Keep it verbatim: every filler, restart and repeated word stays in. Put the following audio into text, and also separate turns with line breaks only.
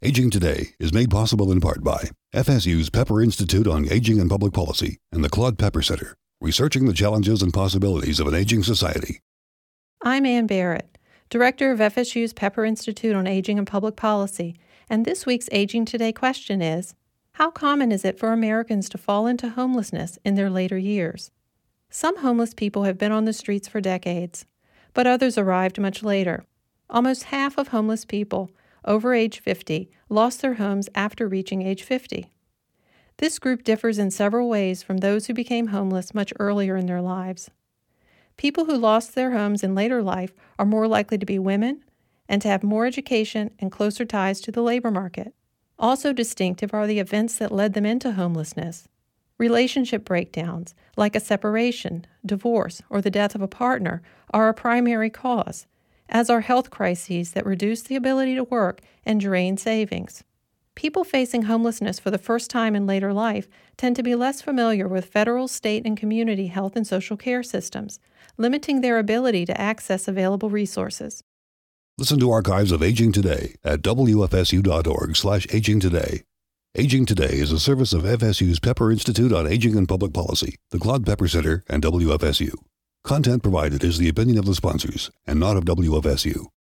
Aging Today is made possible in part by F S U's Pepper Institute on Aging and Public Policy and the Claude Pepper Center, researching the challenges and possibilities of an aging society.
I'm Ann Barrett, Director of F S U's Pepper Institute on Aging and Public Policy, and this week's Aging Today question is, how common is it for Americans to fall into homelessness in their later years? Some homeless people have been on the streets for decades, but others arrived much later. Almost half of homeless people over age fifty lost their homes after reaching age fifty. This group differs in several ways from those who became homeless much earlier in their lives. People who lost their homes in later life are more likely to be women and to have more education and closer ties to the labor market. Also distinctive are the events that led them into homelessness. Relationship breakdowns, like a separation, divorce, or the death of a partner, are a primary cause, as are health crises that reduce the ability to work and drain savings. People facing homelessness for the first time in later life tend to be less familiar with federal, state, and community health and social care systems, limiting their ability to access available resources.
Listen to archives of Aging Today at W F S U dot org slash Aging Today. Aging Today is a service of F S U's Pepper Institute on Aging and Public Policy, the Claude Pepper Center, and W F S U. Content provided is the opinion of the sponsors and not of W F S U.